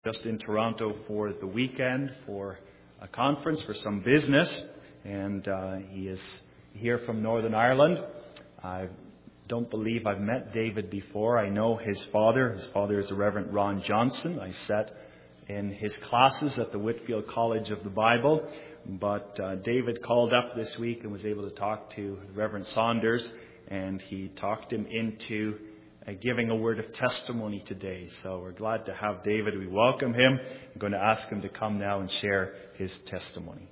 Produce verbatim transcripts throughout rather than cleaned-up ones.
Just in Toronto for the weekend for a conference, for some business, and uh, he is here from Northern Ireland. I don't believe I've met David before. I know his father. His father is the Reverend Ron Johnson. I sat in his classes at the Whitfield College of the Bible, but uh, David called up this week and was able to talk to Reverend Saunders, and he talked him into Uh, giving a word of testimony today. So we're glad to have David. We welcome him. I'm going to ask him to come now and share his testimony.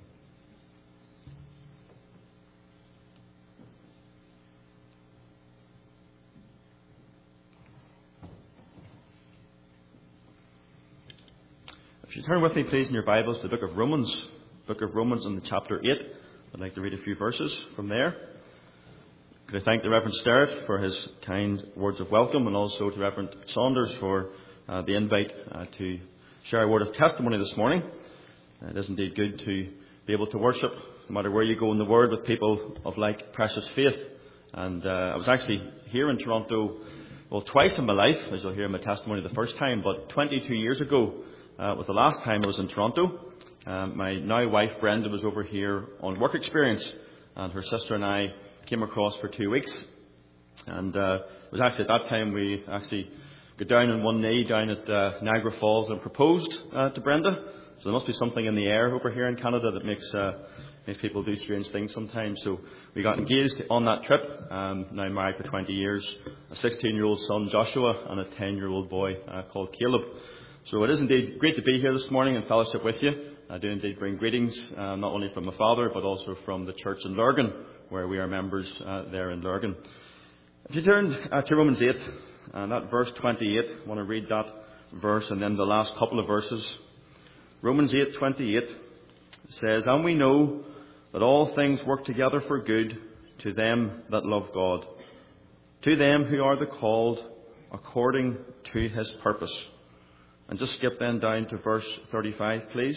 If you turn with me, please, in your Bibles to the book of Romans, book of Romans in chapter eight. I'd like to read a few verses from there. Could I thank the Reverend Sterrett for his kind words of welcome, and also to Reverend Saunders for uh, the invite uh, to share a word of testimony this morning. Uh, it is indeed good to be able to worship, no matter where you go in the Word, with people of like precious faith. And uh, I was actually here in Toronto, well, twice in my life, as you'll hear in my testimony the first time, but twenty-two years ago uh, was the last time I was in Toronto. Um, my now wife Brenda was over here on work experience, and her sister and I came across for two weeks, and uh, it was actually at that time we actually got down on one knee down at uh, Niagara Falls and proposed uh, to Brenda. So there must be something in the air over here in Canada that makes uh, makes people do strange things sometimes. So we got engaged on that trip. Um, now married for twenty years, a sixteen-year-old son Joshua and a ten-year-old boy uh, called Caleb. So it is indeed great to be here this morning and fellowship with you. I do indeed bring greetings, uh, not only from my father, but also from the church in Lurgan, where we are members uh, there in Lurgan. If you turn uh, to Romans eight, and that verse twenty-eight, I want to read that verse and then the last couple of verses. Romans eight twenty-eight says, "And we know that all things work together for good to them that love God, to them who are the called according to his purpose." And just skip then down to verse thirty-five, please.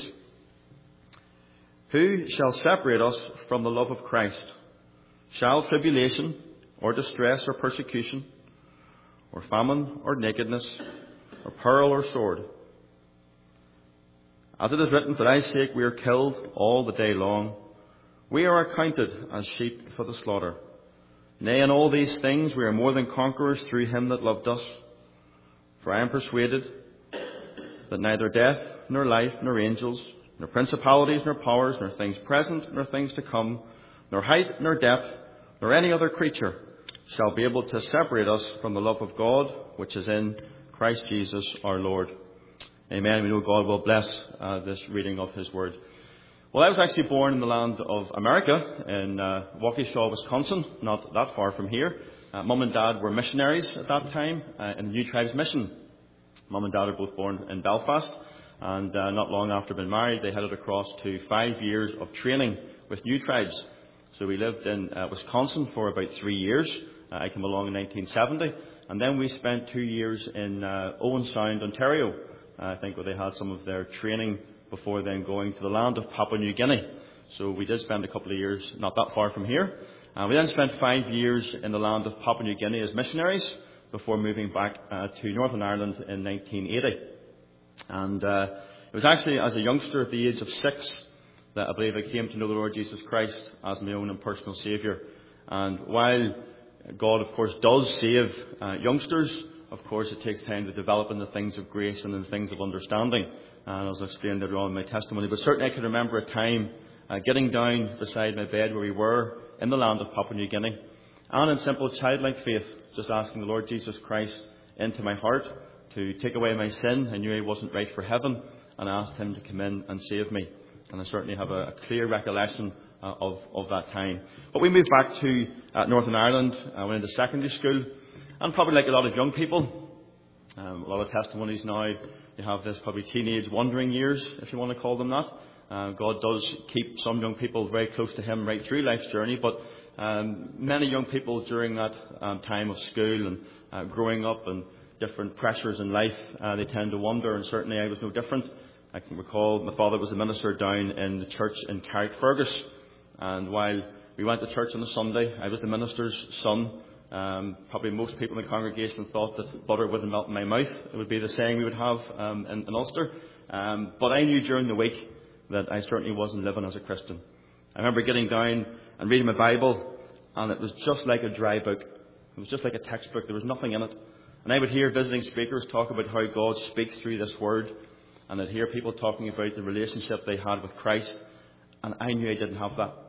"Who shall separate us from the love of Christ? Shall tribulation, or distress, or persecution, or famine, or nakedness, or peril, or sword? As it is written, for thy sake we are killed all the day long. We are accounted as sheep for the slaughter. Nay, in all these things we are more than conquerors through him that loved us. For I am persuaded that neither death, nor life, nor angels, nor principalities, nor powers, nor things present, nor things to come, nor height, nor depth, nor any other creature shall be able to separate us from the love of God, which is in Christ Jesus our Lord." Amen. We know God will bless uh, this reading of his word. Well, I was actually born in the land of America, in uh, Waukesha, Wisconsin, not that far from here. Uh, Mum and Dad were missionaries at that time uh, in the New Tribes Mission. Mum and Dad are both born in Belfast, and uh, not long after being married, they headed across to five years of training with New Tribes. So we lived in uh, Wisconsin for about three years. Uh, I came along in nineteen seventy, and then we spent two years in uh, Owen Sound, Ontario. Uh, I think where they had some of their training before then going to the land of Papua New Guinea. So we did spend a couple of years not that far from here. Uh, we then spent five years in the land of Papua New Guinea as missionaries before moving back uh, to Northern Ireland in nineteen eighty. And uh, it was actually as a youngster at the age of six that I believe I came to know the Lord Jesus Christ as my own and personal Saviour. And while God, of course, does save uh, youngsters, of course, it takes time to develop in the things of grace and in the things of understanding. And as I explained later on in my testimony, but certainly I can remember a time uh, getting down beside my bed where we were in the land of Papua New Guinea, and in simple childlike faith, just asking the Lord Jesus Christ into my heart to take away my sin. I knew I wasn't right for heaven, and I asked him to come in and save me. And I certainly have a, a clear recollection uh, of, of that time. But we moved back to uh, Northern Ireland. I went into secondary school, and probably like a lot of young people, um, a lot of testimonies now, you have this probably teenage wandering years, if you want to call them that. Uh, God does keep some young people very close to him right through life's journey, but um, many young people during that um, time of school and uh, growing up and different pressures in life, uh, they tend to wander, and certainly I was no different. I can recall my father was a minister down in the church in Carrickfergus, and while we went to church on a Sunday, I was the minister's son, Um, probably most people in the congregation thought that butter wouldn't melt in my mouth. It would be the saying we would have um, in, in Ulster. Um, but I knew during the week that I certainly wasn't living as a Christian. I remember getting down and reading my Bible, and it was just like a dry book. It was just like a textbook. There was nothing in it. And I would hear visiting speakers talk about how God speaks through this word, and I'd hear people talking about the relationship they had with Christ, and I knew I didn't have that.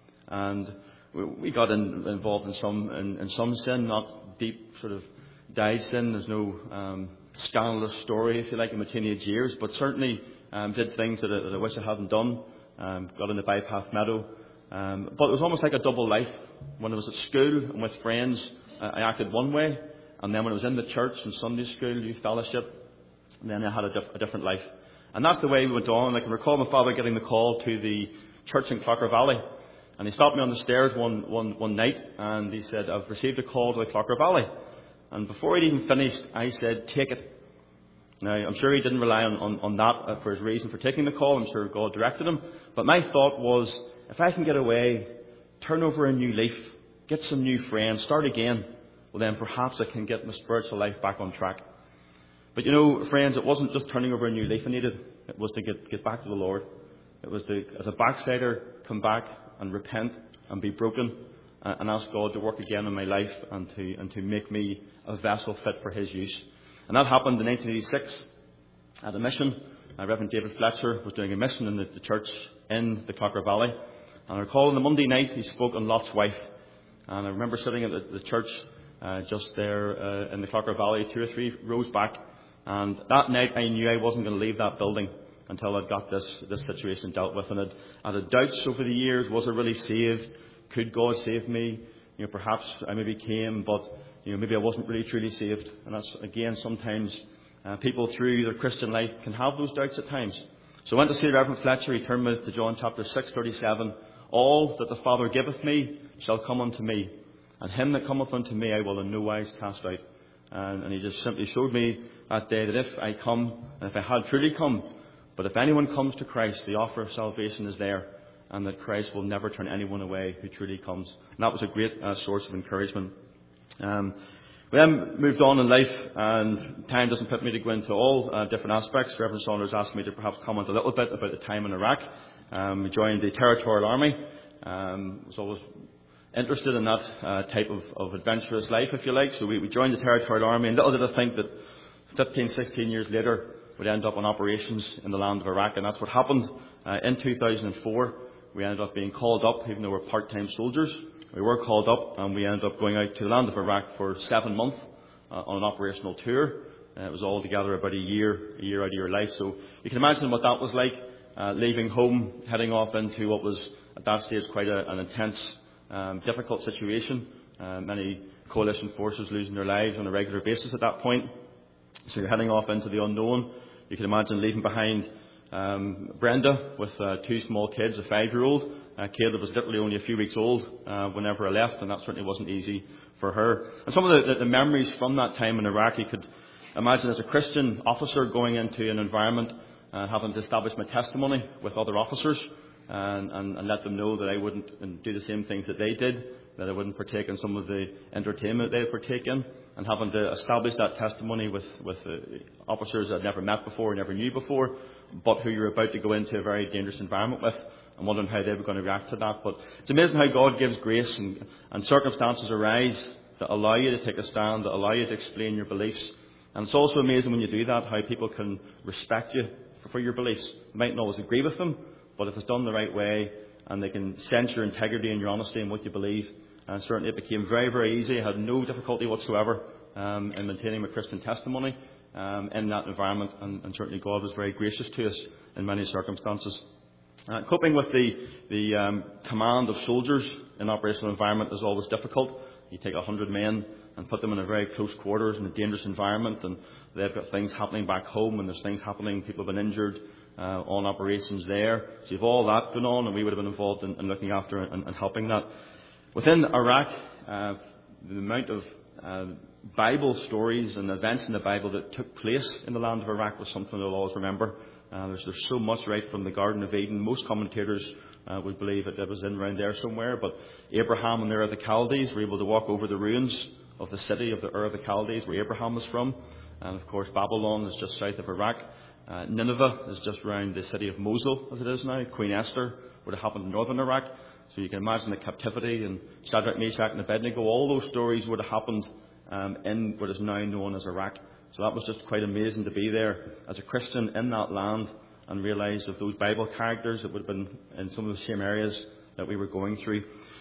And we, we got in, involved in some in, in some sin, not deep sort of dyed sin. There's no um, scandalous story, if you like, in my teenage years, but certainly um, did things that I, that I wish I hadn't done. Um, got into Bypath Meadow. Um, but it was almost like a double life. When I was at school and with friends, uh, I acted one way. And then when I was in the church and Sunday school, youth fellowship, then I had a, diff- a different life. And that's the way we went on. I can recall my father getting the call to the church in Clocker Valley. And he stopped me on the stairs one, one, one night and he said, "I've received a call to the Clocker Valley." And before he'd even finished, I said, "Take it." Now, I'm sure he didn't rely on, on, on that for his reason for taking the call. I'm sure God directed him. But my thought was, if I can get away, turn over a new leaf, get some new friends, start again, well then perhaps I can get my spiritual life back on track. But you know, friends, it wasn't just turning over a new leaf I needed. It was to get, get back to the Lord. It was to, as a backslider, come back and repent and be broken uh, and ask God to work again in my life and to, and to make me a vessel fit for His use. And that happened in nineteen eighty-six at a mission. Uh, Reverend David Fletcher was doing a mission in the, the church in the Clocker Valley. And I recall on the Monday night he spoke on Lot's wife. And I remember sitting at the, the church uh, just there uh, in the Clocker Valley, two or three rows back. And that night I knew I wasn't going to leave that building until I'd got this, this situation dealt with. And I'd, I'd had doubts over the years. Was I really saved? Could God save me? You know, perhaps I maybe came, but you know, maybe I wasn't really truly saved. And that's, again, sometimes uh, people through their Christian life can have those doubts at times. So I went to see Reverend Fletcher. He turned me to John chapter six, thirty-seven. "All that the Father giveth me shall come unto me, and him that cometh unto me I will in no wise cast out." And, and he just simply showed me that day that if I come, and if I had truly come, but if anyone comes to Christ, the offer of salvation is there, and that Christ will never turn anyone away who truly comes. And that was a great uh, source of encouragement. Um, we then moved on in life, and time doesn't permit me to go into all uh, different aspects. Reverend Saunders asked me to perhaps comment a little bit about the time in Iraq. Um, we joined the Territorial Army. Um, was always interested in that uh, type of, of adventurous life, if you like. So we, we joined the Territorial Army, and little did I think that fifteen, sixteen years later we'd end up on operations in the land of Iraq, and that's what happened. Uh, in two thousand four, we ended up being called up, even though we're part-time soldiers. We were called up, and we ended up going out to the land of Iraq for seven months uh, on an operational tour. Uh, it was all together about a year, a year out of your life. So you can imagine what that was like, uh, leaving home, heading off into what was at that stage quite a, an intense, um, difficult situation. Uh, many coalition forces losing their lives on a regular basis at that point. So you're heading off into the unknown. You can imagine leaving behind um, Brenda with uh, two small kids, a five-year-old. Uh, Caleb was literally only a few weeks old uh, whenever I left, and that certainly wasn't easy for her. And some of the, the memories from that time in Iraq, you could imagine as a Christian officer going into an environment and uh, having to establish my testimony with other officers and, and, and let them know that I wouldn't do the same things that they did, that I wouldn't partake in some of the entertainment they partake in, and having to establish that testimony with, with uh, officers I'd never met before, never knew before, but who you're about to go into a very dangerous environment with, and wondering how they were going to react to that. But it's amazing how God gives grace, and, and circumstances arise that allow you to take a stand, that allow you to explain your beliefs. And it's also amazing when you do that, how people can respect you for, for your beliefs. You might not always agree with them, but if it's done the right way, and they can sense your integrity and your honesty in what you believe, and certainly it became very, very easy. I had no difficulty whatsoever um, in maintaining my Christian testimony um, in that environment, and, and certainly God was very gracious to us in many circumstances. Uh, coping with the, the um, command of soldiers in operational environment is always difficult. You take a hundred men and put them in a very close quarters in a dangerous environment, and they've got things happening back home, and there's things happening, people have been injured uh, on operations there. So you've all that going on, and we would have been involved in, in looking after and, and helping that. Within Iraq, uh, the amount of uh, Bible stories and events in the Bible that took place in the land of Iraq was something they'll always remember. Uh, there's, there's so much right from the Garden of Eden. Most commentators uh, would believe that it was in around there somewhere. But Abraham and Ur of the Chaldees were able to walk over the ruins of the city of the Ur of the Chaldees, where Abraham was from. And of course, Babylon is just south of Iraq. Uh, Nineveh is just around the city of Mosul, as it is now. Queen Esther would have happened in northern Iraq. So you can imagine the captivity and Shadrach, Meshach, and Abednego. All those stories would have happened um, in what is now known as Iraq. So that was just quite amazing to be there as a Christian in that land and realise of those Bible characters that would have been in some of the same areas that we were going through.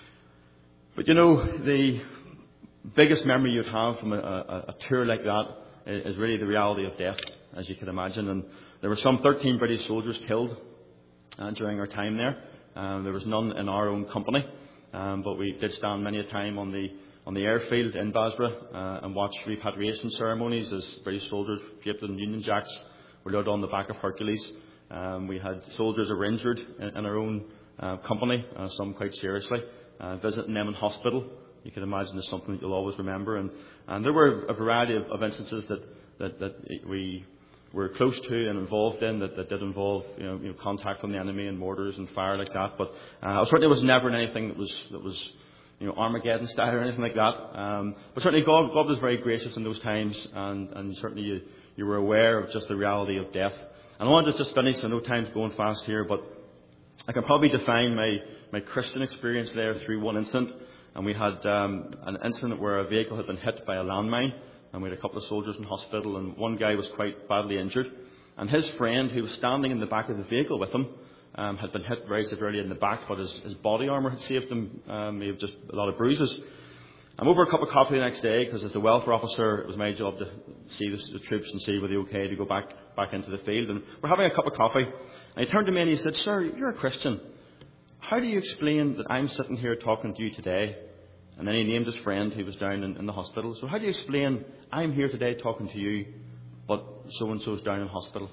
But you know, the biggest memory you'd have from a, a, a tour like that is really the reality of death, as you can imagine. And there were some thirteen British soldiers killed uh, during our time there. Um, there was none in our own company, um, but we did stand many a time on the on the airfield in Basra uh, and watch repatriation ceremonies as British soldiers draped in Union Jacks were loaded on the back of Hercules. Um, we had soldiers who were injured in, in our own uh, company, uh, some quite seriously. Uh, visiting them in hospital, you can imagine, is something that you'll always remember. And, and there were a variety of, of instances that, that, that we were close to and involved in that, that did involve you know, you know, contact from the enemy and mortars and fire like that. But uh, certainly was never in anything that was that was you know Armageddon style or anything like that. Um, but certainly God, God was very gracious in those times, and, and certainly you, you were aware of just the reality of death. And I want to just finish. I know time's going fast here, but I can probably define my, my Christian experience there through one incident. And we had um, an incident where a vehicle had been hit by a landmine, and we had a couple of soldiers in hospital, and one guy was quite badly injured. And his friend, who was standing in the back of the vehicle with him, um, had been hit very severely in the back, but his, his body armour had saved him. Um, he had just a lot of bruises. I'm over a cup of coffee the next day, because as the welfare officer, it was my job to see the, the troops and see were they okay to go back, back into the field. And we're having a cup of coffee, and he turned to me and he said, "Sir, you're a Christian. How do you explain that I'm sitting here talking to you today?" And then he named his friend who was down in, in the hospital. "So how do you explain I'm here today talking to you, but so-and-so's down in hospital?"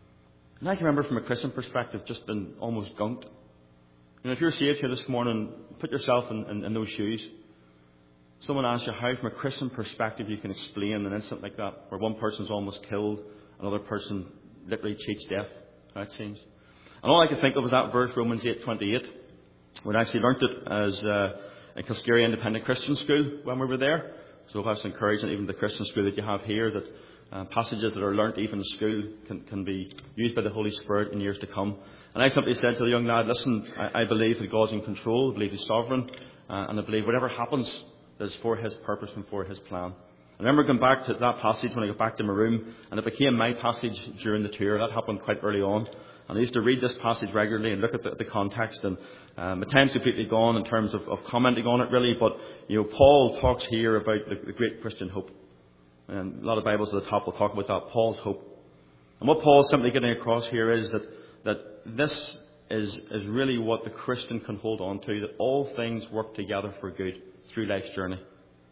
And I can remember from a Christian perspective just been almost gunked. You know, if you're saved here this morning, put yourself in, in, in those shoes. Someone asks you how, from a Christian perspective, you can explain an incident like that, where one person's almost killed, another person literally cheats death, how it seems. And all I could think of was that verse, Romans eight twenty-eight. We'd actually learnt it as uh, in Kilskerry Independent Christian School when we were there. So that's encouraging, even the Christian school that you have here, that uh, passages that are learnt even in school can, can be used by the Holy Spirit in years to come. And I simply said to the young lad, "Listen, I, I believe that God's in control, I believe He's sovereign, uh, and I believe whatever happens is for His purpose and for His plan." I remember going back to that passage when I got back to my room, and it became my passage during the tour. That happened quite early on. And I used to read this passage regularly and look at the, the context, and um, my time's completely gone in terms of, of commenting on it, really. But you know, Paul talks here about the, the great Christian hope, and a lot of Bibles at the top will talk about that, Paul's hope. And what Paul's simply getting across here is that that this is is really what the Christian can hold on to, that all things work together for good through life's journey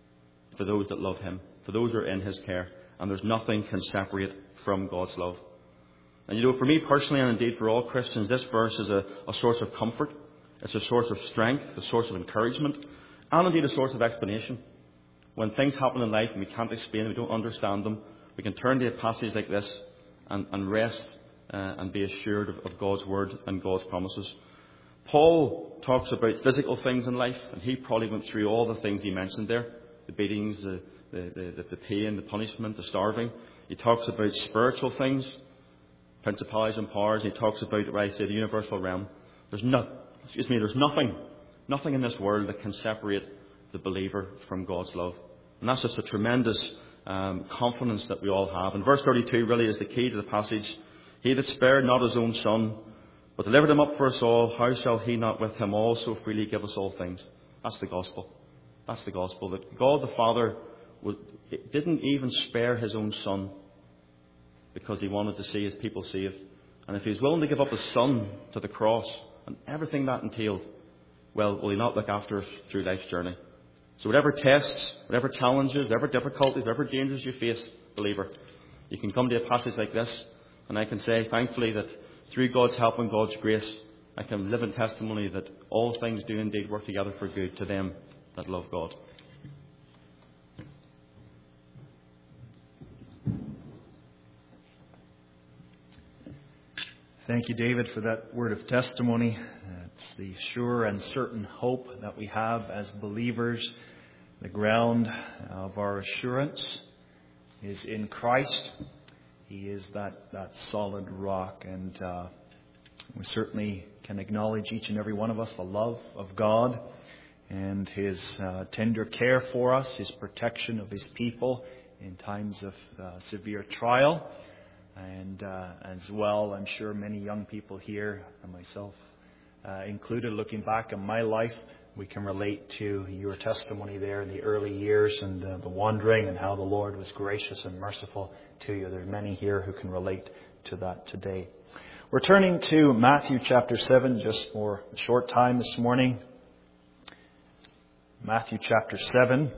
for those that love Him, for those who are in His care, and there's nothing can separate from God's love. And you know, for me personally, and indeed for all Christians, this verse is a, a source of comfort. It's a source of strength, a source of encouragement, and indeed a source of explanation. When things happen in life and we can't explain them, we don't understand them, we can turn to a passage like this and, and rest uh, and be assured of, of God's word and God's promises. Paul talks about physical things in life, and he probably went through all the things he mentioned there: the beatings, the, the, the, the pain, the punishment, the starving. He talks about spiritual things, principalities and powers, and he talks about what I say, the universal realm. There's no, excuse me, there's nothing, nothing in this world that can separate the believer from God's love. And that's just a tremendous um, confidence that we all have. And verse thirty-two really is the key to the passage. "He that spared not His own Son, but delivered Him up for us all, how shall He not with Him also freely give us all things?" That's the gospel. That's the gospel. That God the Father was, didn't even spare His own Son, because He wanted to see His people saved. And if He was willing to give up His Son to the cross and everything that entailed, well, will He not look after us through life's journey? So whatever tests, whatever challenges, whatever difficulties, whatever dangers you face, believer, you can come to a passage like this, and I can say, thankfully, that through God's help and God's grace, I can live in testimony that all things do indeed work together for good to them that love God. Thank you, David, for that word of testimony. It's the sure and certain hope that we have as believers. The ground of our assurance is in Christ. He is that, that solid rock, and uh, we certainly can acknowledge, each and every one of us, the love of God and His uh, tender care for us, His protection of His people in times of uh, severe trial. And uh, as well, I'm sure many young people here, and myself uh, included, looking back on my life, we can relate to your testimony there in the early years and uh, the wandering and how the Lord was gracious and merciful to you. There are many here who can relate to that today. We're turning to Matthew chapter seven just for a short time this morning. Matthew chapter seven.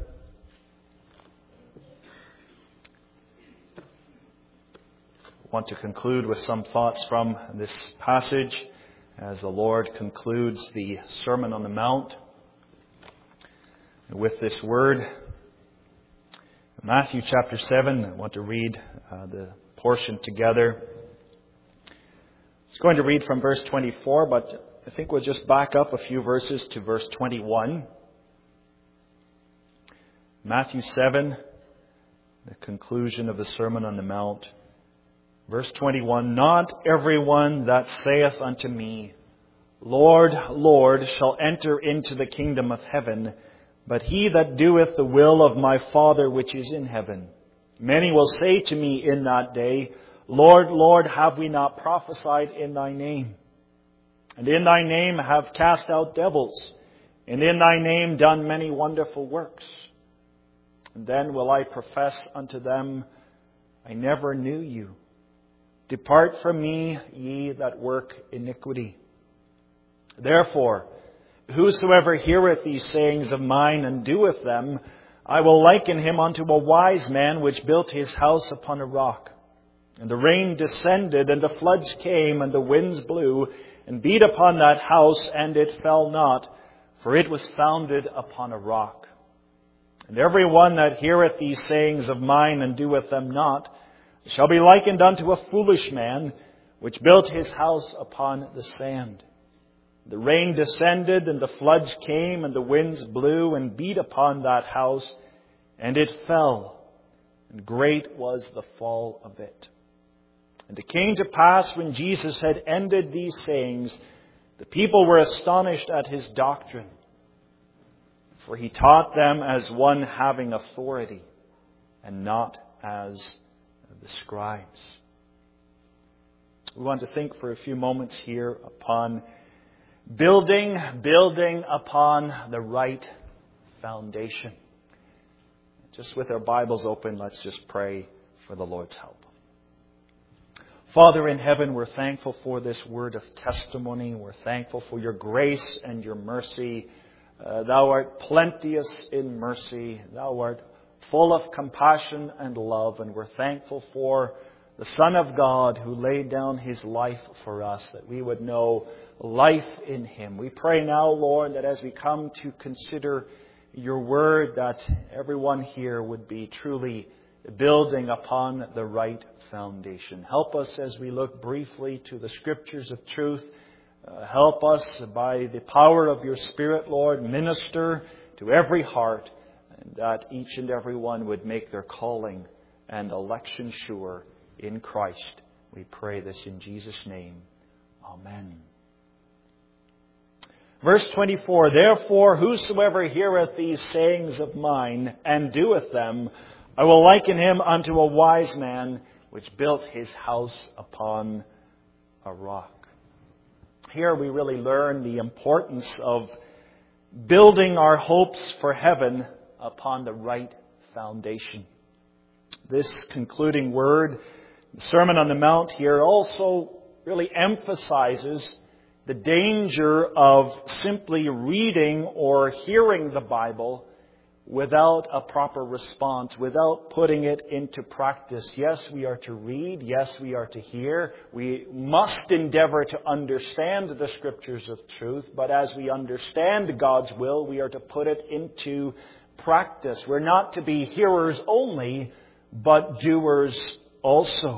I want to conclude with some thoughts from this passage as the Lord concludes the Sermon on the Mount with this word. Matthew chapter seven, I want to read uh, the portion together. It's going to read from verse twenty-four, but I think we'll just back up a few verses to verse twenty-one. Matthew seven, the conclusion of the Sermon on the Mount. Verse twenty-one, Not everyone that saith unto me, Lord, Lord, shall enter into the kingdom of heaven, but he that doeth the will of my Father which is in heaven. Many will say to me in that day, Lord, Lord, have we not prophesied in thy name? And in thy name have cast out devils, and in thy name done many wonderful works. And then will I profess unto them, I never knew you. Depart from me, ye that work iniquity. Therefore, whosoever heareth these sayings of mine and doeth them, I will liken him unto a wise man which built his house upon a rock. And the rain descended, and the floods came, and the winds blew, and beat upon that house, and it fell not, for it was founded upon a rock. And every one that heareth these sayings of mine and doeth them not, shall be likened unto a foolish man, which built his house upon the sand. The rain descended, and the floods came, and the winds blew, and beat upon that house, and it fell, and great was the fall of it. And it came to pass, when Jesus had ended these sayings, the people were astonished at his doctrine, for he taught them as one having authority, and not as the scribes. We want to think for a few moments here upon building, building upon the right foundation. Just with our Bibles open, let's just pray for the Lord's help. Father in heaven, we're thankful for this word of testimony. We're thankful for your grace and your mercy. Uh, thou art plenteous in mercy. Thou art full of compassion and love, and we're thankful for the Son of God who laid down his life for us, that we would know life in him. We pray now, Lord, that as we come to consider your word, that everyone here would be truly building upon the right foundation. Help us as we look briefly to the scriptures of truth. Uh, help us by the power of your Spirit, Lord, minister to every heart, and that each and every one would make their calling and election sure in Christ. We pray this in Jesus' name. Amen. Verse twenty-four, Therefore, whosoever heareth these sayings of mine and doeth them, I will liken him unto a wise man which built his house upon a rock. Here we really learn the importance of building our hopes for heaven upon the right foundation. This concluding word, the Sermon on the Mount here, also really emphasizes the danger of simply reading or hearing the Bible without a proper response, without putting it into practice. Yes, we are to read. Yes, we are to hear. We must endeavor to understand the Scriptures of truth. But as we understand God's will, we are to put it into practice. We're not to be hearers only, but doers also.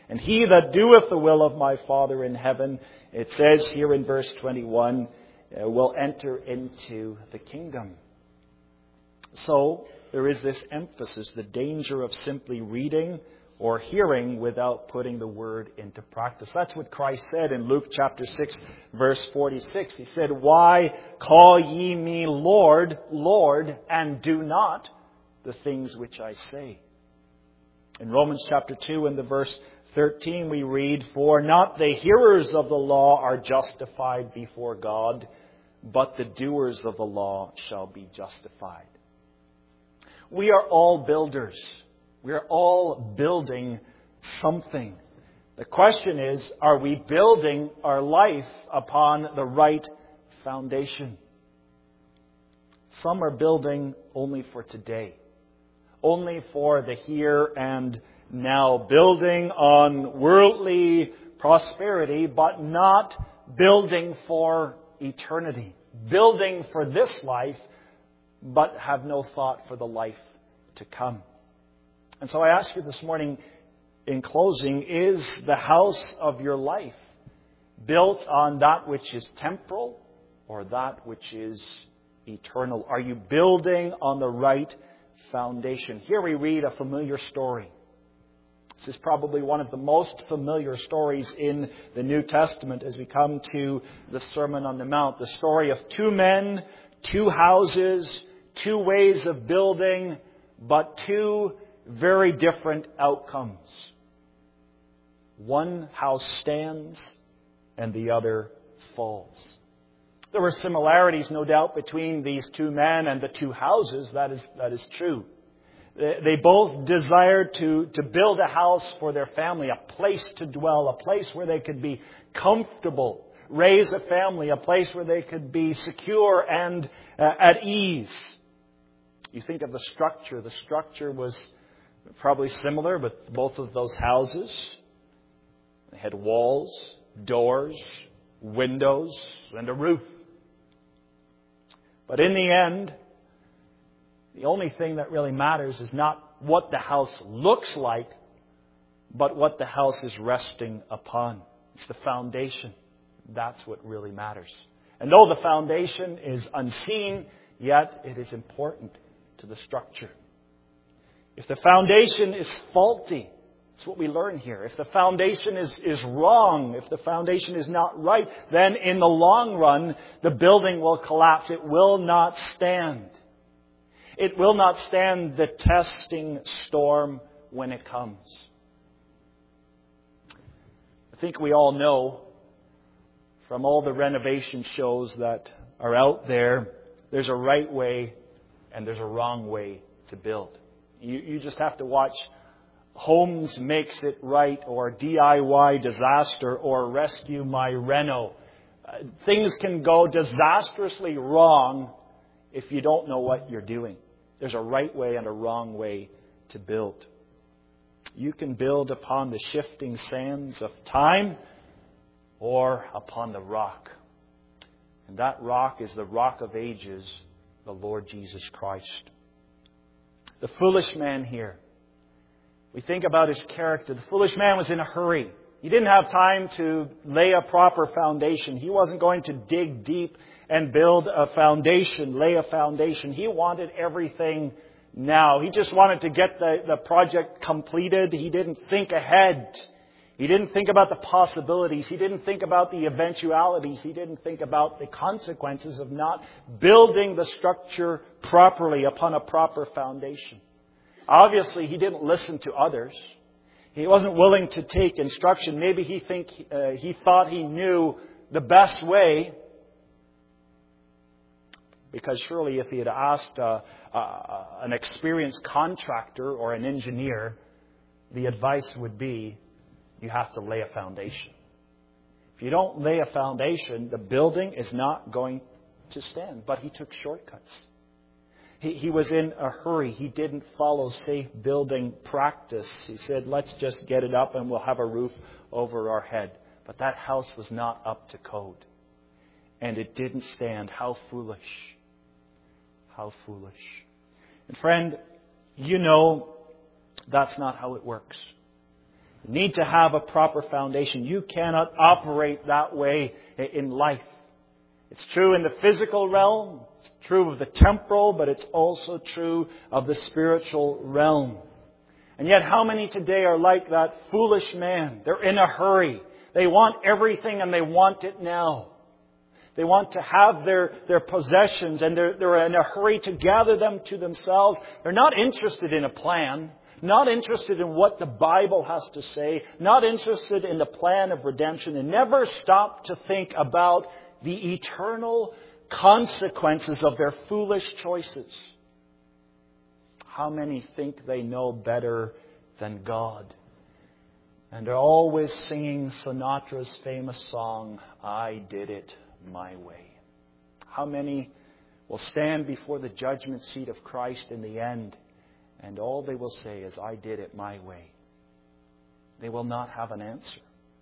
And he that doeth the will of my Father in heaven, it says here in verse twenty-one, uh, will enter into the kingdom. So, there is this emphasis, the danger of simply reading or hearing without putting the word into practice. That's what Christ said in Luke chapter six, verse forty-six. He said, "Why call ye me Lord, Lord, and do not the things which I say?" In Romans chapter two and the verse thirteen we read, "For not the hearers of the law are justified before God, but the doers of the law shall be justified." We are all builders. We are all building something. The question is, are we building our life upon the right foundation? Some are building only for today, only for the here and now, building on worldly prosperity, but not building for eternity, building for this life, but have no thought for the life to come. And so I ask you this morning, in closing, is the house of your life built on that which is temporal or that which is eternal? Are you building on the right foundation? Here we read a familiar story. This is probably one of the most familiar stories in the New Testament as we come to the Sermon on the Mount. The story of two men, two houses, two ways of building, but two very different outcomes. One house stands and the other falls. There were similarities, no doubt, between these two men and the two houses. That is, that is true. They both desired to, to build a house for their family, a place to dwell, a place where they could be comfortable, raise a family, a place where they could be secure and uh, at ease. You think of the structure. The structure was probably similar, but both of those houses, they had walls, doors, windows, and a roof. But in the end, the only thing that really matters is not what the house looks like, but what the house is resting upon. It's the foundation. That's what really matters. And though the foundation is unseen, yet it is important to the structure. If the foundation is faulty, that's what we learn here. If the foundation is, is wrong, if the foundation is not right, then in the long run, the building will collapse. It will not stand. It will not stand the testing storm when it comes. I think we all know from all the renovation shows that are out there, there's a right way and there's a wrong way to build. You, you just have to watch Homes Makes It Right or D I Y Disaster or Rescue My Reno. Uh, things can go disastrously wrong if you don't know what you're doing. There's a right way and a wrong way to build. You can build upon the shifting sands of time or upon the rock. And that rock is the rock of ages, the Lord Jesus Christ. The foolish man here. We think about his character. The foolish man was in a hurry. He didn't have time to lay a proper foundation. He wasn't going to dig deep and build a foundation, lay a foundation. He wanted everything now. He just wanted to get the, the project completed. He didn't think ahead. He didn't think about the possibilities. He didn't think about the eventualities. He didn't think about the consequences of not building the structure properly upon a proper foundation. Obviously, he didn't listen to others. He wasn't willing to take instruction. Maybe he think uh, he thought he knew the best way. Because surely if he had asked uh, uh, an experienced contractor or an engineer, the advice would be, you have to lay a foundation. If you don't lay a foundation, the building is not going to stand. But he took shortcuts. He, he was in a hurry. He didn't follow safe building practice. He said, let's just get it up and we'll have a roof over our head. But that house was not up to code. And it didn't stand. How foolish. How foolish. And friend, you know that's not how it works. You need to have a proper foundation. You cannot operate that way in life. It's true in the physical realm. It's true of the temporal, but it's also true of the spiritual realm. And yet how many today are like that foolish man? They're in a hurry. They want everything and they want it now. They want to have their, their possessions and they're, they're in a hurry to gather them to themselves. They're not interested in a plan. Not interested in what the Bible has to say. Not interested in the plan of redemption. And never stop to think about the eternal consequences of their foolish choices. How many think they know better than God? And they're always singing Sinatra's famous song, I Did It My Way. How many will stand before the judgment seat of Christ in the end, and all they will say is, I did it my way. They will not have an answer.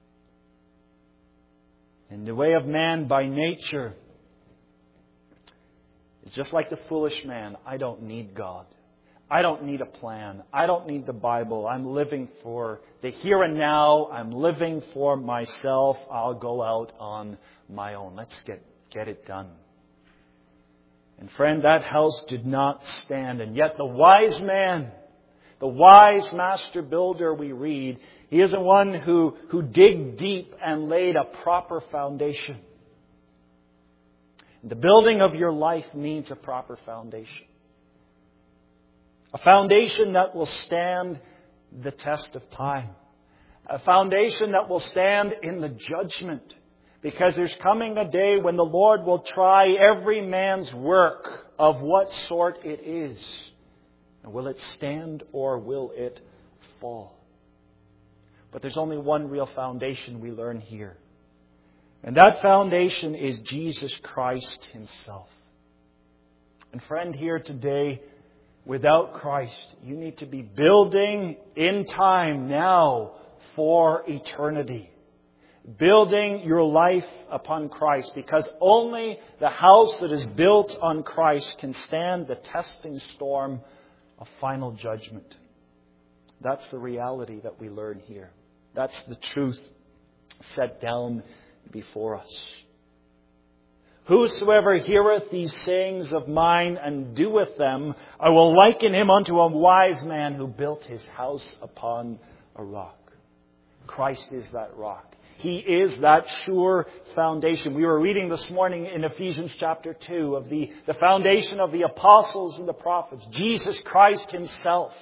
And the way of man by nature is just like the foolish man. I don't need God. I don't need a plan. I don't need the Bible. I'm living for the here and now. I'm living for myself. I'll go out on my own. Let's get, get it done. And friend, that house did not stand. And yet the wise man, the wise master builder we read, he is the one who, who digged deep and laid a proper foundation. The building of your life needs a proper foundation. A foundation that will stand the test of time. A foundation that will stand in the judgment. Because there's coming a day when the Lord will try every man's work of what sort it is. And will it stand or will it fall? But there's only one real foundation we learn here. And that foundation is Jesus Christ Himself. And friend, here today, without Christ, you need to be building in time now for eternity. Building your life upon Christ, because only the house that is built on Christ can stand the testing storm of final judgment. That's the reality that we learn here. That's the truth set down before us. Whosoever heareth these sayings of mine and doeth them, I will liken him unto a wise man who built his house upon a rock. Christ is that rock. He is that sure foundation. We were reading this morning in Ephesians chapter two of the, the foundation of the apostles and the prophets, Jesus Christ Himself.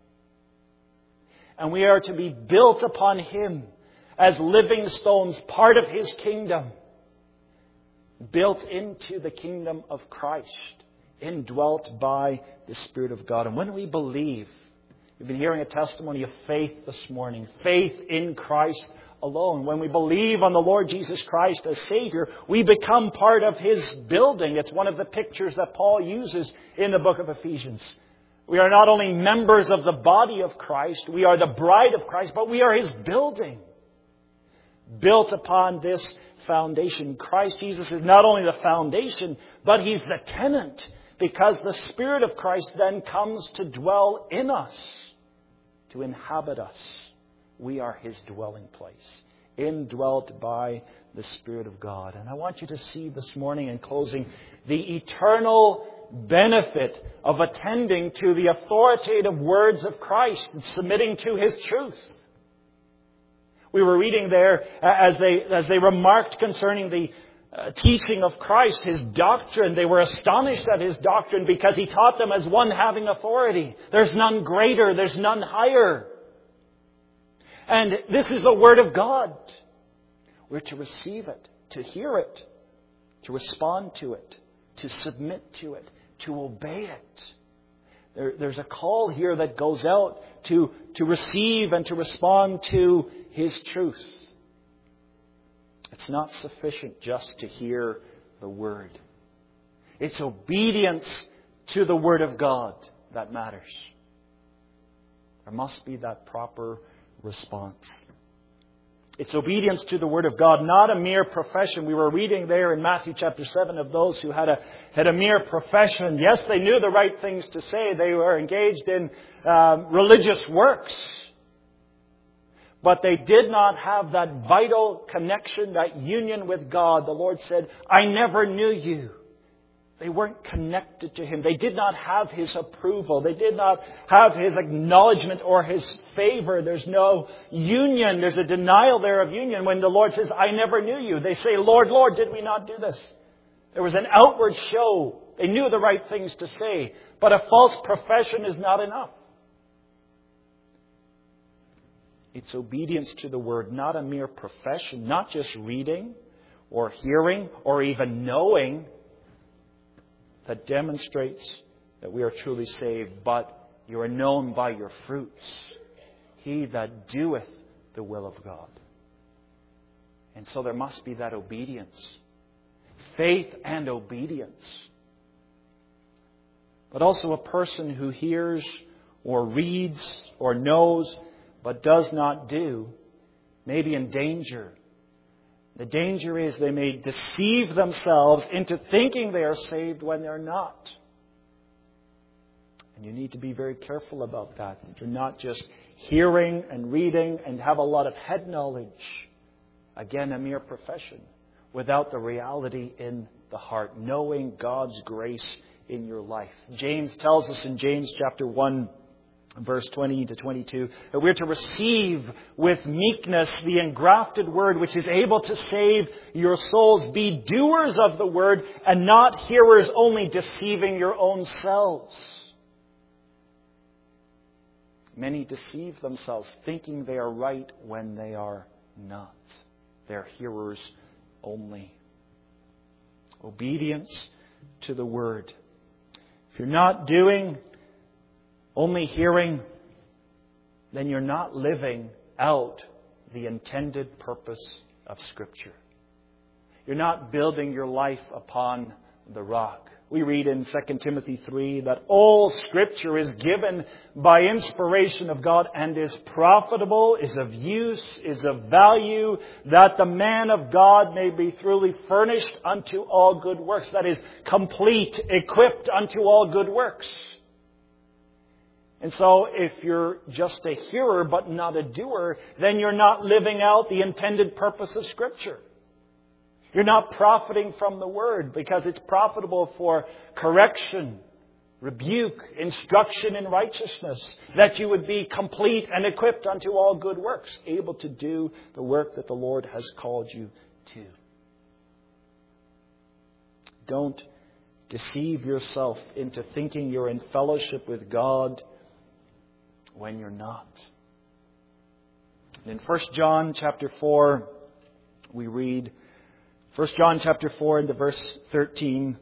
And we are to be built upon Him as living stones, part of His kingdom. Built into the kingdom of Christ, indwelt by the Spirit of God. And when we believe, we've been hearing a testimony of faith this morning, faith in Christ alone. When we believe on the Lord Jesus Christ as Savior, we become part of His building. It's one of the pictures that Paul uses in the book of Ephesians. We are not only members of the body of Christ, we are the bride of Christ, but we are His building. Built upon this foundation. Christ Jesus is not only the foundation, but He's the tenant, because the Spirit of Christ then comes to dwell in us, to inhabit us. We are His dwelling place, indwelt by the Spirit of God. And I want you to see this morning in closing the eternal benefit of attending to the authoritative words of Christ and submitting to His truth. We were reading there as they as they remarked concerning the uh, teaching of Christ, His doctrine. They were astonished at His doctrine because He taught them as one having authority. There's none greater. There's none higher. And this is the Word of God. We're to receive it, to hear it, to respond to it, to submit to it, to obey it. There, there's a call here that goes out to, to receive and to respond to His truth. It's not sufficient just to hear the Word. It's obedience to the Word of God that matters. There must be that proper response. It's obedience to the Word of God, not a mere profession. We were reading there in Matthew chapter seven of those who had a had a mere profession. Yes, they knew the right things to say. They were engaged in um, religious works. but they did not have that vital connection, that union with God, the Lord said, I never knew you. They weren't connected to Him. They did not have His approval. They did not have His acknowledgement or His favor. There's no union. There's a denial there of union when the Lord says, I never knew you. They say, Lord, Lord, did we not do this? There was an outward show. They knew the right things to say. But a false profession is not enough. It's obedience to the Word, not a mere profession, not just reading or hearing or even knowing, that demonstrates that we are truly saved, but you are known by your fruits. He that doeth the will of God. And so there must be that obedience. Faith and obedience. But also a person who hears or reads or knows but does not do may be in danger. The danger is they may deceive themselves into thinking they are saved when they're not. And you need to be very careful about that. That you're not just hearing and reading and have a lot of head knowledge. Again, a mere profession. Without the reality in the heart. Knowing God's grace in your life. James tells us in James chapter one, verse twenty to twenty-two, that we're to receive with meekness the engrafted word which is able to save your souls. Be doers of the word and not hearers only, deceiving your own selves. Many deceive themselves thinking they are right when they are not. They're hearers only. Obedience to the word. If you're not doing, only hearing, then you're not living out the intended purpose of Scripture. You're not building your life upon the rock. We read in Second Timothy three that all Scripture is given by inspiration of God and is profitable, is of use, is of value, that the man of God may be truly furnished unto all good works. That is, complete, equipped unto all good works. And so if you're just a hearer but not a doer, then you're not living out the intended purpose of Scripture. You're not profiting from the Word because it's profitable for correction, rebuke, instruction in righteousness, that you would be complete and equipped unto all good works, able to do the work that the Lord has called you to. Don't deceive yourself into thinking you're in fellowship with God when you're not. In First John chapter four, we read, First John chapter four into verse thirteen,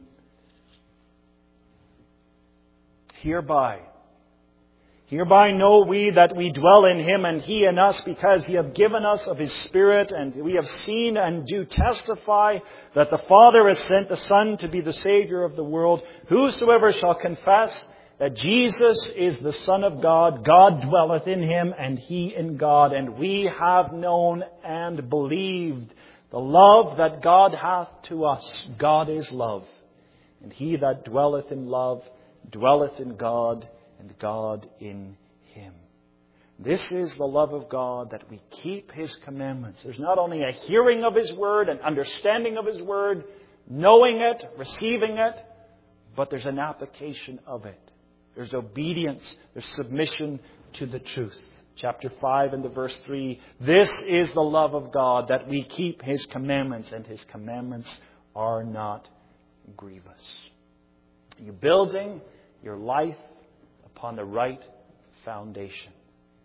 Hereby, hereby know we that we dwell in Him and He in us, because He hath given us of His Spirit, and we have seen and do testify that the Father has sent the Son to be the Saviour of the world. Whosoever shall confess that Jesus is the Son of God, God dwelleth in Him, and He in God. And we have known and believed the love that God hath to us. God is love. And he that dwelleth in love dwelleth in God, and God in him. This is the love of God, that we keep His commandments. There's not only a hearing of His word, an understanding of His word, knowing it, receiving it, but there's an application of it. There's obedience. There's submission to the truth. Chapter five and the verse three. This is the love of God, that we keep His commandments, and His commandments are not grievous. Are you building your life upon the right foundation?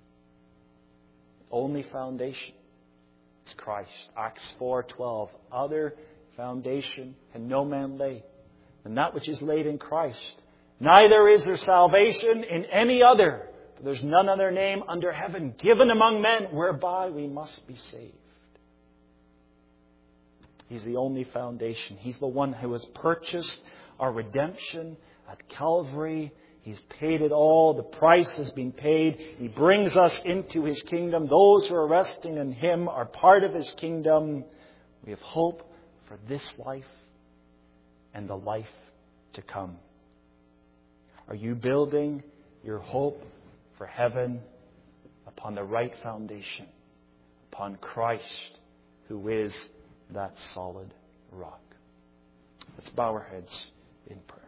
Only foundation is Christ. Acts four twelve. Other foundation can no man lay than that which is laid in Christ. Neither is there salvation in any other. For there's none other name under heaven given among men whereby we must be saved. He's the only foundation. He's the one who has purchased our redemption at Calvary. He's paid it all. The price has been paid. He brings us into His kingdom. Those who are resting in Him are part of His kingdom. We have hope for this life and the life to come. Are you building your hope for heaven upon the right foundation? upon Christ, who is that solid rock. Let's bow our heads in prayer.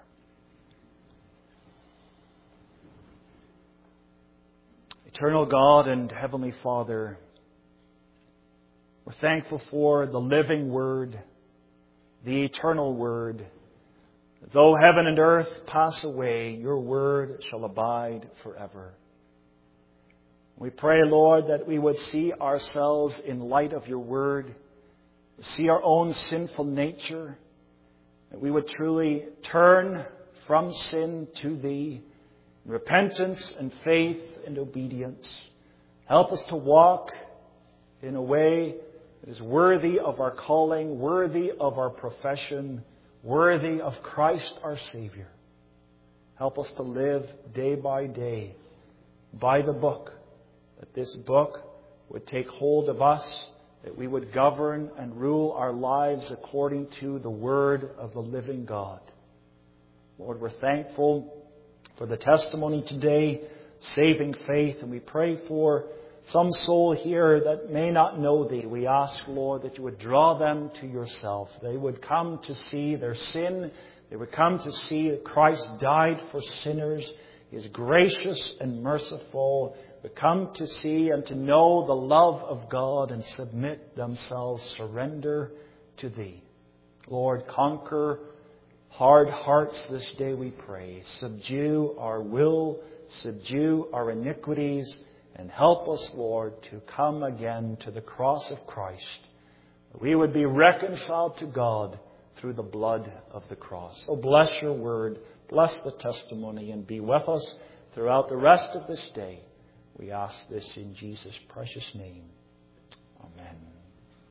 Eternal God and Heavenly Father, we're thankful for the living Word, the eternal Word. Though heaven and earth pass away, your Word shall abide forever. We pray, Lord, that we would see ourselves in light of your Word, see our own sinful nature, that we would truly turn from sin to Thee, in repentance and faith and obedience. Help us to walk in a way that is worthy of our calling, worthy of our profession, worthy of Christ our Savior. Help us to live day by day by the book, that this book would take hold of us, that we would govern and rule our lives according to the Word of the living God. Lord, we're thankful for the testimony today, saving faith, and we pray for some soul here that may not know Thee. We ask, Lord, that you would draw them to yourself. They would come to see their sin. They would come to see that Christ died for sinners. He is gracious and merciful. They come to see and to know the love of God and submit themselves, surrender to Thee. Lord, conquer hard hearts this day, we pray. Subdue our will, subdue our iniquities, and help us, Lord, to come again to the cross of Christ. We would be reconciled to God through the blood of the cross. Oh, bless your word, bless the testimony, and be with us throughout the rest of this day. We ask this in Jesus' precious name.